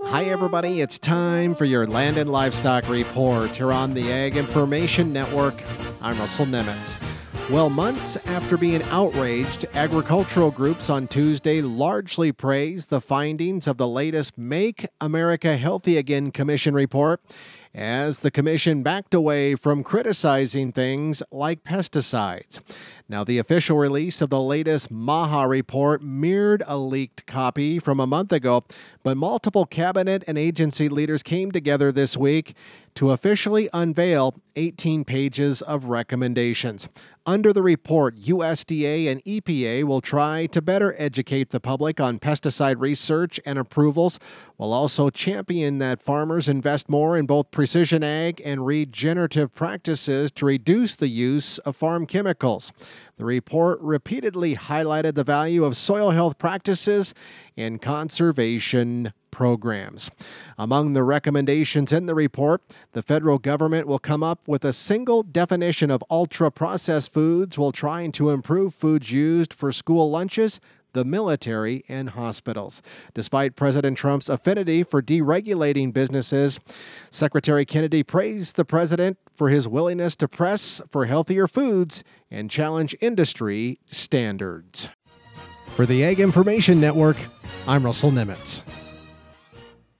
Hi, everybody. It's time for your Land and Livestock Report here on the Ag Information Network. I'm Russell Nemitz. Well, months after being outraged, agricultural groups on Tuesday largely praised the findings of the latest Make America Healthy Again Commission report as the commission backed away from criticizing things like pesticides. Now, the official release of the latest MAHA report mirrored a leaked copy from a month ago, but multiple cabinet and agency leaders came together this week to officially unveil 18 pages of recommendations. Under the report, USDA and EPA will try to better educate the public on pesticide research and approvals, while also champion that farmers invest more in both precision ag and regenerative practices to reduce the use of farm chemicals. The report repeatedly highlighted the value of soil health practices and conservation programs. Among the recommendations in the report, the federal government will come up with a single definition of ultra-processed foods while trying to improve foods used for school lunches, the military, and hospitals. Despite President Trump's affinity for deregulating businesses, Secretary Kennedy praised the president for his willingness to press for healthier foods and challenge industry standards. For the Ag Information Network, I'm Russell Nemitz.